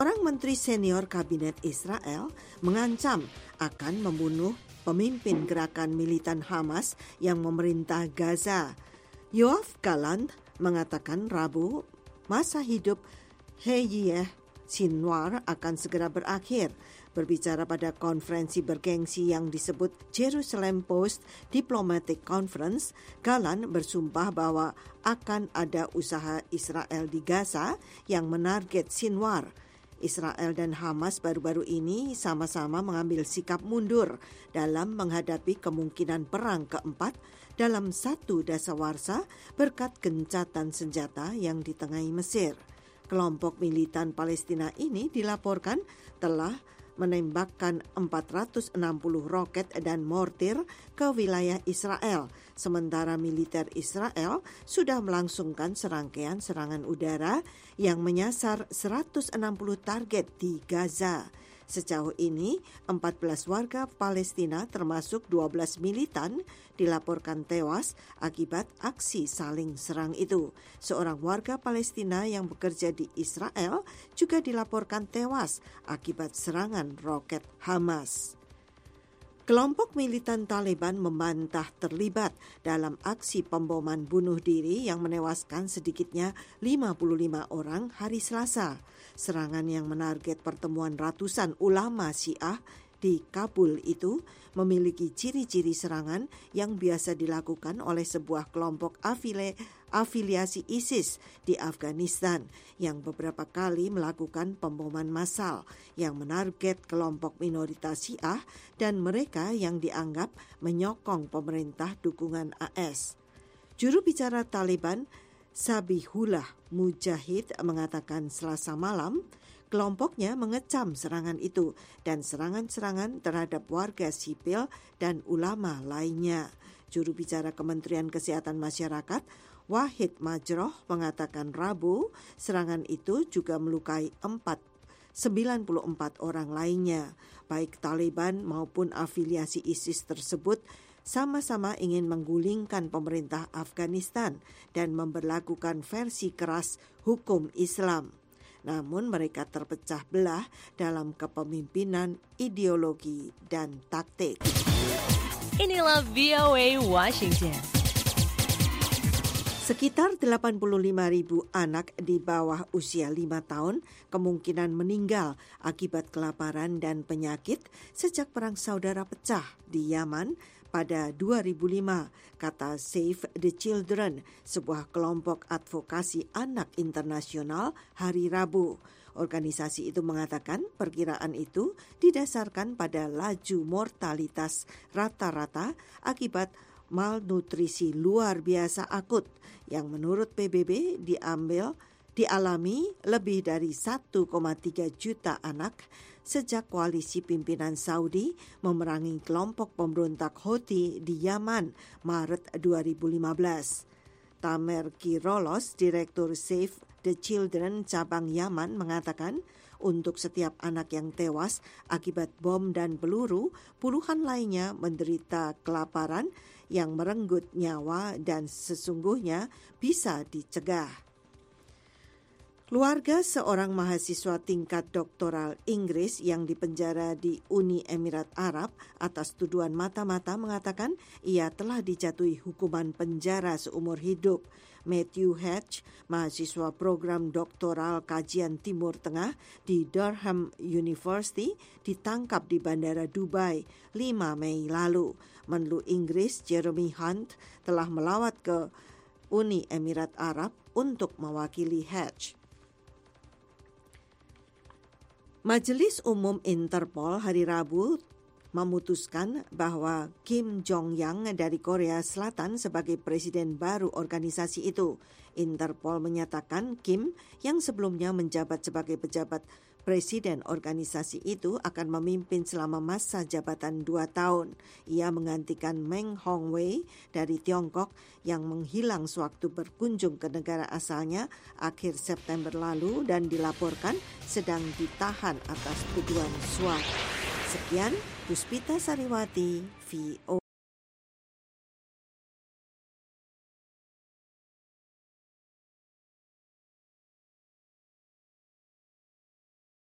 Seorang menteri senior kabinet Israel mengancam akan membunuh pemimpin gerakan militan Hamas yang memerintah Gaza. Yoav Gallant mengatakan Rabu masa hidup Yehia Sinwar akan segera berakhir. Berbicara pada konferensi bergengsi yang disebut Jerusalem Post Diplomatic Conference, Gallant bersumpah bahwa akan ada usaha Israel di Gaza yang menarget Sinwar. Israel dan Hamas baru-baru ini sama-sama mengambil sikap mundur dalam menghadapi kemungkinan perang keempat dalam satu dasawarsa berkat gencatan senjata yang ditengahi Mesir. Kelompok militan Palestina ini dilaporkan telah menembakkan 460 roket dan mortir ke wilayah Israel, sementara militer Israel sudah melangsungkan serangkaian serangan udara yang menyasar 160 target di Gaza. Sejauh ini, 14 warga Palestina termasuk 12 militan dilaporkan tewas akibat aksi saling serang itu. Seorang warga Palestina yang bekerja di Israel juga dilaporkan tewas akibat serangan roket Hamas. Kelompok militan Taliban membantah terlibat dalam aksi pemboman bunuh diri yang menewaskan sedikitnya 55 orang hari Selasa. Serangan yang menarget pertemuan ratusan ulama Syiah di Kabul itu memiliki ciri-ciri serangan yang biasa dilakukan oleh sebuah kelompok afiliasi ISIS di Afghanistan yang beberapa kali melakukan pemboman massal yang menarget kelompok minoritas Syiah dan mereka yang dianggap menyokong pemerintah dukungan AS. Juru bicara Taliban Zabihullah Mujahid mengatakan Selasa malam kelompoknya mengecam serangan itu dan serangan-serangan terhadap warga sipil dan ulama lainnya. Juru bicara Kementerian Kesehatan Masyarakat Wahid Majroh mengatakan Rabu serangan itu juga melukai 94 orang lainnya. Baik Taliban maupun afiliasi ISIS tersebut sama-sama ingin menggulingkan pemerintah Afghanistan dan memberlakukan versi keras hukum Islam. Namun mereka terpecah belah dalam kepemimpinan, ideologi, dan taktik. Inilah VOA Washington. Sekitar 85.000 anak di bawah usia 5 tahun kemungkinan meninggal akibat kelaparan dan penyakit sejak perang saudara pecah di Yaman pada 2005, kata Save the Children, sebuah kelompok advokasi anak internasional hari Rabu. Organisasi itu mengatakan perkiraan itu didasarkan pada laju mortalitas rata-rata akibat malnutrisi luar biasa akut yang menurut PBB dialami lebih dari 1,3 juta anak sejak koalisi pimpinan Saudi memerangi kelompok pemberontak Houthi di Yaman Maret 2015. Tamer Kirolos, Direktur Save the Children cabang Yaman mengatakan untuk setiap anak yang tewas akibat bom dan peluru, puluhan lainnya menderita kelaparan yang merenggut nyawa dan sesungguhnya bisa dicegah. Keluarga seorang mahasiswa tingkat doktoral Inggris yang dipenjara di Uni Emirat Arab atas tuduhan mata-mata mengatakan ia telah dijatuhi hukuman penjara seumur hidup. Matthew Hatch, mahasiswa program doktoral kajian Timur Tengah di Durham University, ditangkap di Bandara Dubai 5 Mei lalu. Menlu Inggris Jeremy Hunt telah melawat ke Uni Emirat Arab untuk mewakili Hatch. Majelis Umum Interpol hari Rabu memutuskan bahwa Kim Jong-yang dari Korea Selatan sebagai presiden baru organisasi itu. Interpol menyatakan Kim yang sebelumnya menjabat sebagai pejabat presiden organisasi itu akan memimpin selama masa jabatan 2 tahun. Ia menggantikan Meng Hongwei dari Tiongkok yang menghilang sewaktu berkunjung ke negara asalnya akhir September lalu dan dilaporkan sedang ditahan atas tuduhan suap. Sekian, Puspita Sariwati, VOA.